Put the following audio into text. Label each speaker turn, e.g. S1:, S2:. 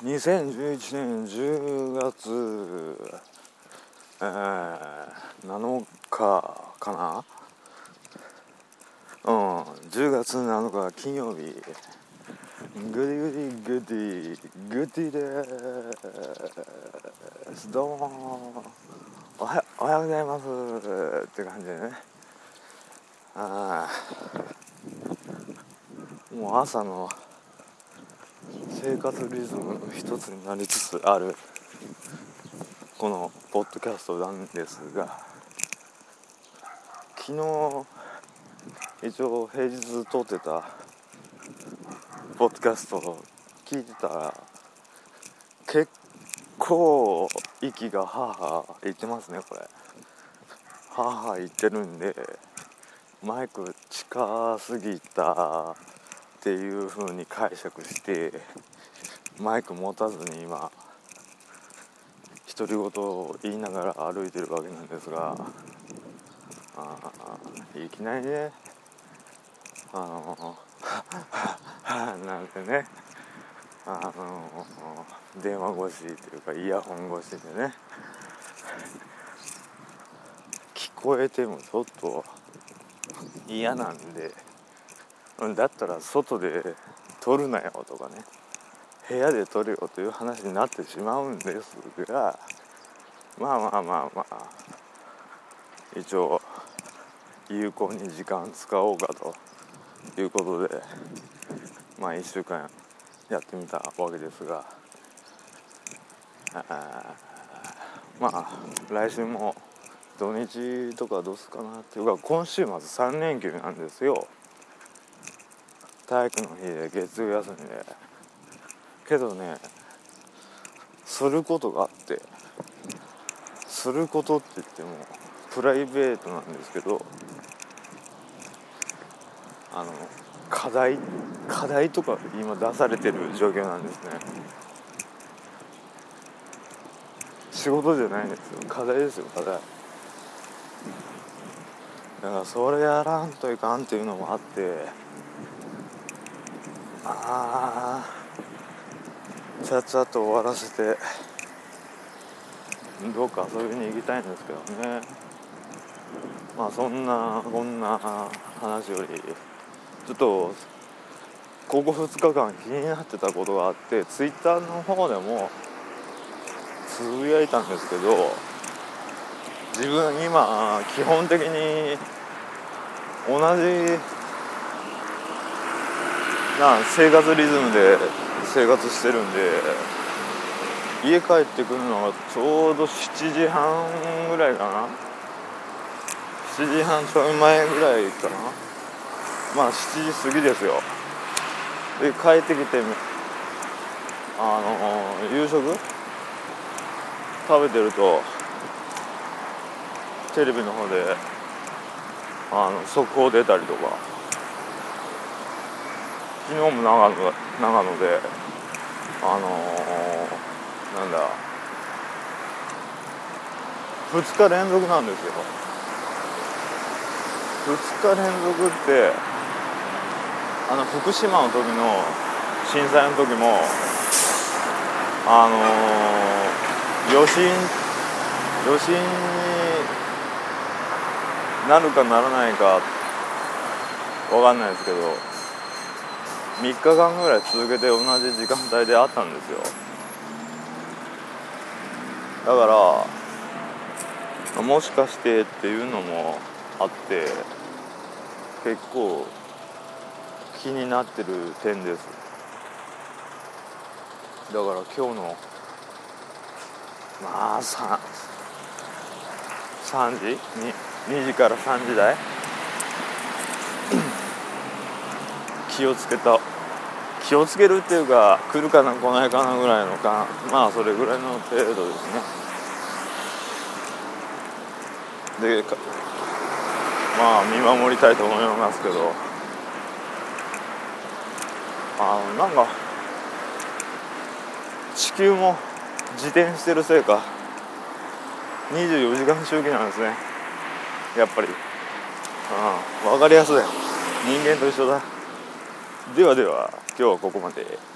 S1: 2011年10月、7日かな。10月7日金曜日、グディです。どうもおはようございますって感じでね。もう朝の生活リズムの一つになりつつあるこのポッドキャストなんですが、昨日一応平日撮ってたポッドキャストを聞いてたら、結構息がはぁはぁ言ってますね。これはぁはぁ言ってるんで、マイク近すぎたっていう風に解釈してマイク持たずに今独り言を言いながら歩いてるわけなんですが、いきなりねなんてね、電話越しっていうかイヤホン越しでね聞こえてもちょっと嫌なんで、だったら外で撮るなよとかね、部屋で撮るよという話になってしまうんですが、まあ一応有効に時間使おうかということで、1週間やってみたわけですが、来週も土日とかどうすかなっていうか、今週末3連休なんですよ。体育の日で月曜休みで。けどね、することがあって、することって言ってもプライベートなんですけど、課題とか今出されてる状況なんですね。仕事じゃないんですよ、課題ですよ、課題。だからそれやらんといかんっていうのもあって、ちゃっちゃと終わらせてどっか遊びに行きたいんですけどね。そんなこんな話より、ちょっとここ2日間気になってたことがあって、ツイッターの方でもつぶやいたんですけど、自分今基本的に同じ生活リズムで生活してるんで、家帰ってくるのがちょうど7時半ぐらいかな、7時半ちょい前ぐらいかな、7時過ぎですよ。で帰ってきて夕食食べてるとテレビの方で速報出たりとか、昨日も長野で2日連続なんですよ。2日連続って福島の時の震災の時も余震になるかならないかわかんないですけど、3日間ぐらい続けて同じ時間帯であったんですよ。だからもしかしてっていうのもあって、結構気になってる点です。だから今日の3時2時から3時台気をつけるっていうか、来るかな来ないかなぐらいのそれぐらいの程度ですね。で見守りたいと思いますけど、地球も自転してるせいか24時間周期なんですね、やっぱり。分かりやすい、人間と一緒だ。では今日はここまで。